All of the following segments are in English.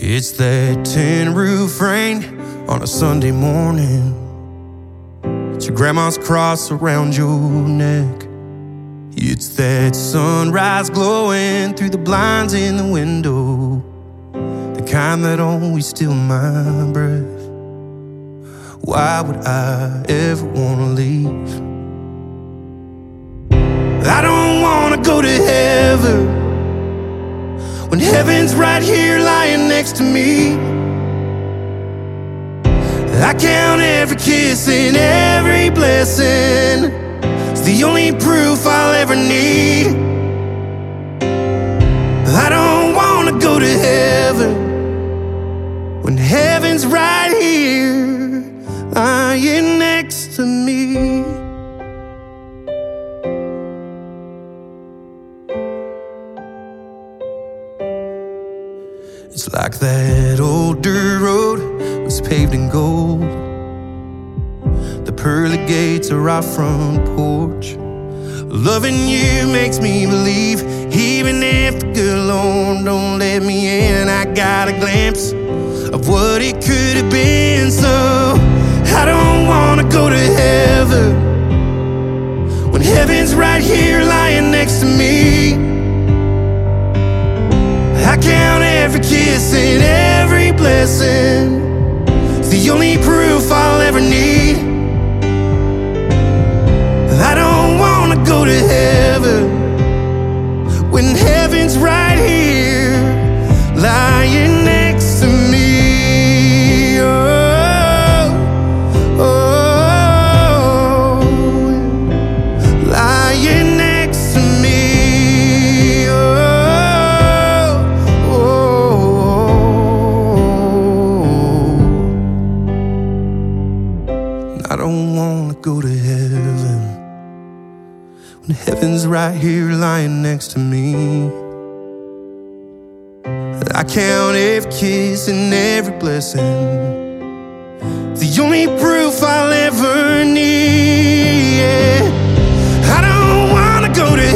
It's that tin roof rain on a Sunday morning. It's your grandma's cross around your neck. It's that sunrise glowing through the blinds in the window, the kind that always steal my breath. Why would I ever wanna leave? I don't wanna go to heaven when heaven's right here lying next to me. I count every kiss and every blessing. It's the only proof I'll ever need. I don't wanna go to heaven when heaven's right here lying next to me. It's like that old dirt road was paved in gold. The pearly gates are our front porch. Loving you makes me believe, even if the good Lord don't let me in. I got a glimpse of what it could have been. So I don't wanna go to heaven when heaven's right here lying next to me. I count every kiss and every blessing. It's the only proof I'll ever need. I don't wanna go to heaven when heaven's right here lying next to me. Oh, oh, lying next to me. I don't wanna go to heaven when heaven's right here lying next to me. I count every kiss and every blessing. The only proof I'll ever need. Yeah. I don't wanna go to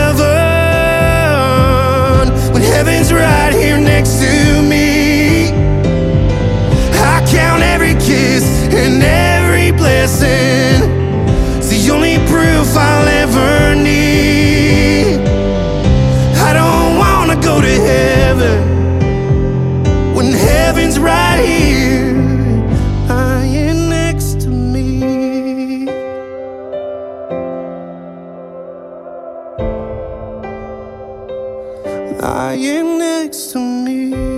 heaven when heaven's right here next to me. I count every kiss and every blessing. It's the only proof I'll ever need. I don't wanna go to heaven when heaven's right here lying next to me. Lying next to me.